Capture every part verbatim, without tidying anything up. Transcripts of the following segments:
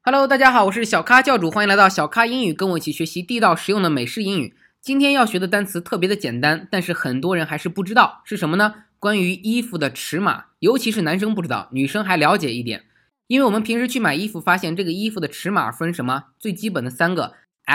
Hello， 大家好，我是小咖教主，欢迎来到小咖英语，跟我一起学习地道实用的美式英语。今天要学的单词特别的简单，但是很多人还是不知道是什么呢？关于衣服的尺码，尤其是男生不知道，女生还了解一点。因为我们平时去买衣服，发现这个衣服的尺码分什么？最基本的三个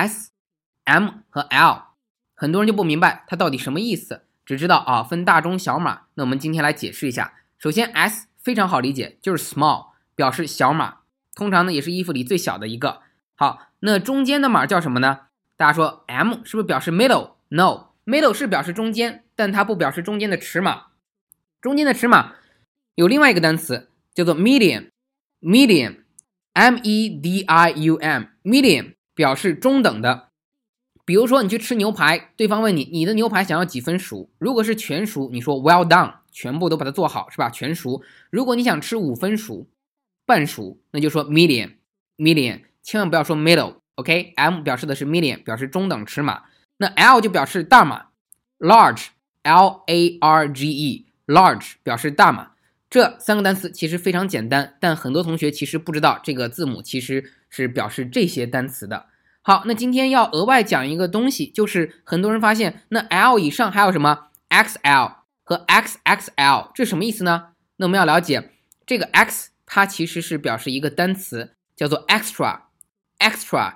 S、M 和 L， 很多人就不明白它到底什么意思，只知道啊分大中小码。那我们今天来解释一下。首先 S 非常好理解，就是 small， 表示小码。通常呢也是衣服里最小的一个。好，那中间的码叫什么呢？大家说 M 是不是表示 middle？ No， middle 是表示中间，但它不表示中间的尺码。中间的尺码有另外一个单词叫做 medium， medium M E D I U M medium 表示中等的。比如说你去吃牛排，对方问你你的牛排想要几分熟，如果是全熟，你说 well done， 全部都把它做好，是吧？全熟。如果你想吃五分熟半熟，那就说 medium medium， 千万不要说 middle。 OK， M 表示的是 medium， 表示中等尺码。那 L 就表示大码 large L A R G E large 表示大码。这三个单词其实非常简单，但很多同学其实不知道这个字母其实是表示这些单词的。好，那今天要额外讲一个东西，就是很多人发现那 L 以上还有什么 X L 和 X X L， 这什么意思呢？那我们要了解这个 X它其实是表示一个单词叫做 extra extra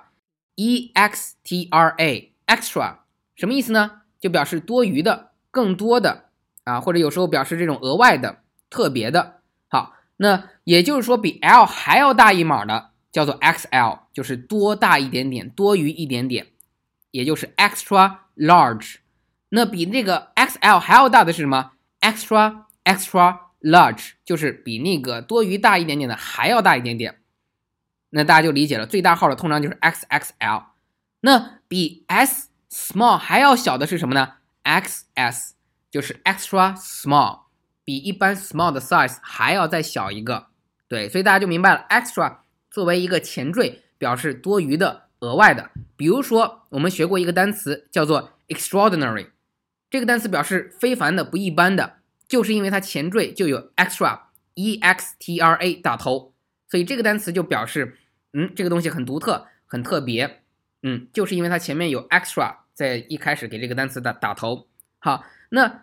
E X T R A extra 什么意思呢？就表示多余的更多的啊，或者有时候表示这种额外的特别的。好，那也就是说比 L 还要大一码的叫做 X L， 就是多大一点点多余一点点，也就是 extra large。 那比那个 X L 还要大的是什么？ extra extra large， 就是比那个多余大一点点的还要大一点点。那大家就理解了，最大号的通常就是 X X L。 那比 S small 还要小的是什么呢？ X S， 就是 extra small， 比一般 small 的 size 还要再小一个。对，所以大家就明白了， extra 作为一个前缀，表示多余的额外的。比如说我们学过一个单词叫做 extraordinary， 这个单词表示非凡的不一般的，就是因为它前缀就有 extra E X T R A 打头，所以这个单词就表示嗯这个东西很独特很特别。嗯，就是因为它前面有 extra 在一开始给这个单词打打头。好，那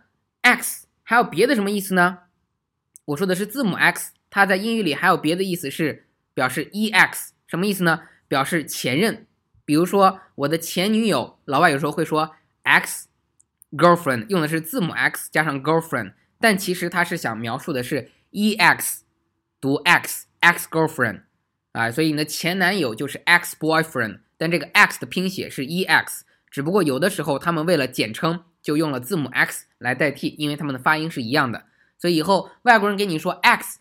X 还有别的什么意思呢？我说的是字母 X， 它在英语里还有别的意思，是表示 E X， 什么意思呢？表示前任。比如说我的前女友，老外有时候会说 ex girlfriend， 用的是字母 X 加上 girlfriend，但其实他是想描述的是 E X 读 X ex girlfriend 啊，所以你的前男友就是 ex boyfriend， 但这个 X 的拼写是 E X， 只不过有的时候他们为了简称就用了字母 X 来代替，因为他们的发音是一样的。所以以后外国人给你说 X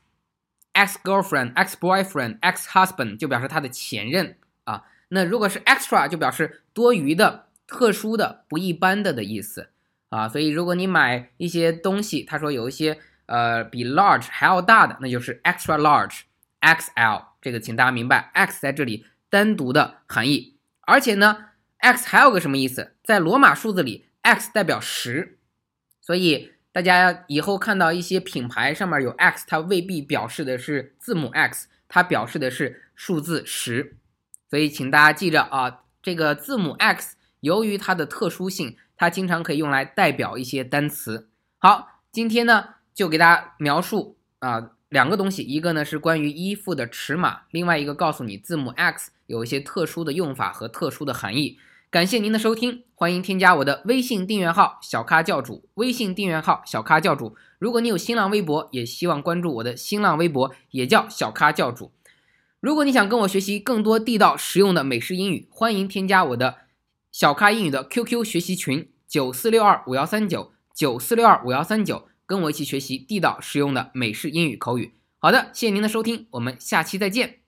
ex girlfriend ex boyfriend ex husband 就表示他的前任啊。那如果是 extra 就表示多余的特殊的不一般的的意思啊，所以如果你买一些东西，他说有一些呃比 large 还要大的，那就是 extra large X L， 这个请大家明白 X 在这里单独的含义。而且呢 X 还有个什么意思？在罗马数字里 X 代表十，所以大家以后看到一些品牌上面有 X， 它未必表示的是字母 X， 它表示的是数字十。所以请大家记着啊，这个字母 X 由于它的特殊性，它经常可以用来代表一些单词。好，今天呢就给大家描述啊两个东西，一个呢是关于衣服的尺码，另外一个告诉你字母 X 有一些特殊的用法和特殊的含义。感谢您的收听，欢迎添加我的微信订阅号小咖教主，微信订阅号小咖教主。如果你有新浪微博，也希望关注我的新浪微博，也叫小咖教主。如果你想跟我学习更多地道实用的美式英语，欢迎添加我的小咖英语的 Q Q 学习群九四六二五一三九 九四六二五一三九，跟我一起学习地道实用的美式英语口语。好的，谢谢您的收听，我们下期再见。